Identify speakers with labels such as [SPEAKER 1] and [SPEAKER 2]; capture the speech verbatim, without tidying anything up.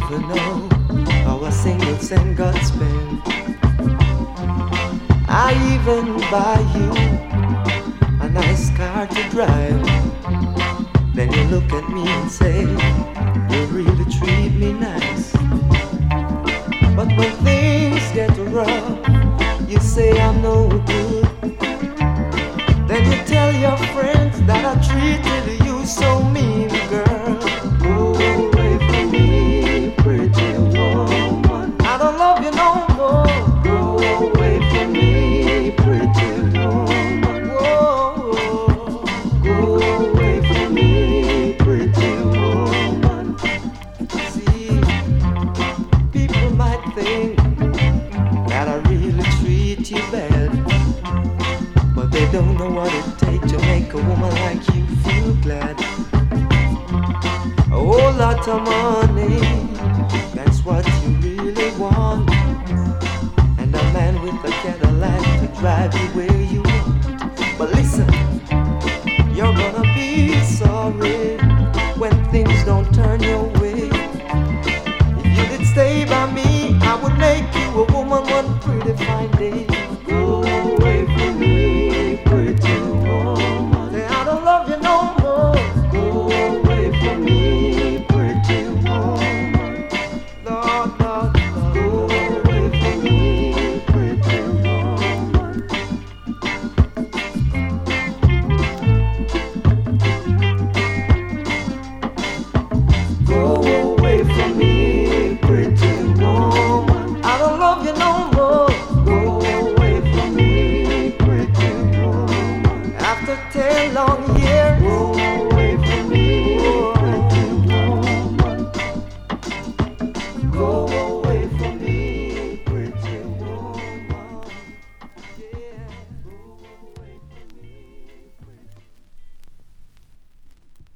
[SPEAKER 1] even know how a single cent got spent. I even buy you a nice car to drive. Then you look at me and say, you really treat me nice. But when things get rough, you say I'm no good. Then you tell your friends that I treated you so mean, girl. Go away from me, pretty woman. I don't love you no more. Go away from me, pretty woman. Whoa. Go away from me, pretty woman. See, people might think that I really treat you bad, but they don't know what it takes to make a woman like you feel glad. A whole lot of money, that's what you really want. And a man with a Cadillac to drive you where you want.